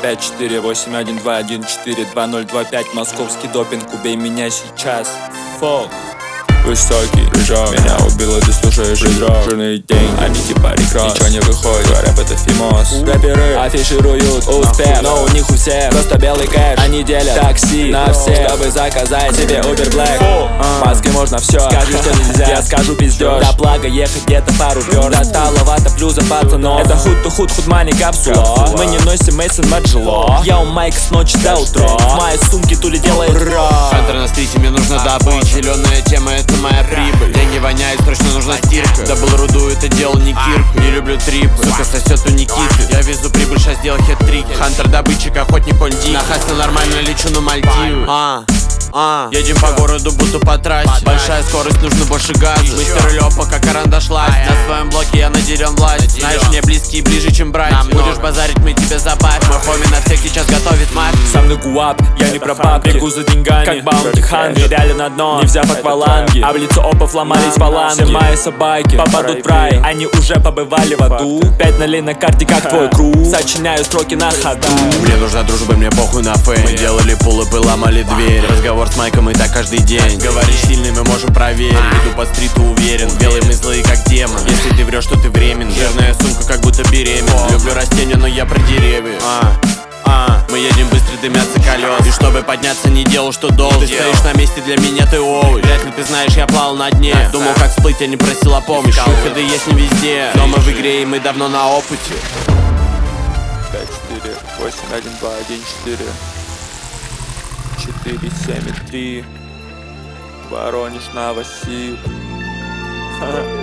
54812142025. Московский допинг, убей меня сейчас. Фолк. Высокий, прижал, меня убило, ты слушаешь призрак. Жирный день, они типа рекрос. Ничего не выходит, рэп это фимос. Рэперы афишируют успех, но у них у всех просто белый кэш. Они делят такси на всех, чтобы заказать себе Uber Black. Маски можно все, скажи, что нельзя, я скажу пиздёж. До Плага ехать где-то пару верст. До Таловата плюс за пацанов. Это худ мани капсула. Мы не носим Мейсон Маджело. Я у Майка с ночи до утра. В моей сумке тули делает ра. Хантер на стрите, мне нужно добыть. Зеленая тема, это моя прибыль. Деньги воняют, срочно нужна стирка. Добыл руду, это делал не Кирк. Не люблю трипы, сука сосет у Никиты. Я везу прибыль, сейчас сделал хет-трик. Хантер добытчик, охотник он дик. На Хасна нормально лечу на Мальдивы. Едем по городу, будто по трассе. Большая скорость, нужно больше газа. Мистер Лёпа, как карандаш лазь. На своем блоке я наделен власть. Знаешь, мне близкие ближе, чем братья. Будешь базарить, мы тебе забавим. Мой хоми на всех сейчас готовит мафию. Со мной гуап, я не про бабки. Бегу за деньгами, как баунти хантер. Реально на дно, не взяв акваланги. А в лицо опов ломались фаланги. Все мои собаки попадут в рай. Они уже побывали в аду. 5 нулей на карте, как твой круг. Сочиняю строки на ходу. Мне нужна дружба, мне похуй на фейм. Мы делали пулы-пы, ломали двери. Разговор с Майком и так каждый день. Говоришь сильный, мы можем проверить. Иду по стриту уверен, белый мы злые как демон. Если ты врешь, то ты времен. Жирная сумка, как будто беременна. Люблю растения, но я про деревья. Мы едем быстро, дымятся колес. И чтобы подняться, не делал, что должен. Ты стоишь на месте, для меня ты овощ. Вряд ли ты знаешь, я плавал на дне. Думал, как всплыть, я не просил о помощи. Выходы есть не везде, но мы в игре, и мы давно на опыте. 5481214 473. Воронеж, Новосиб.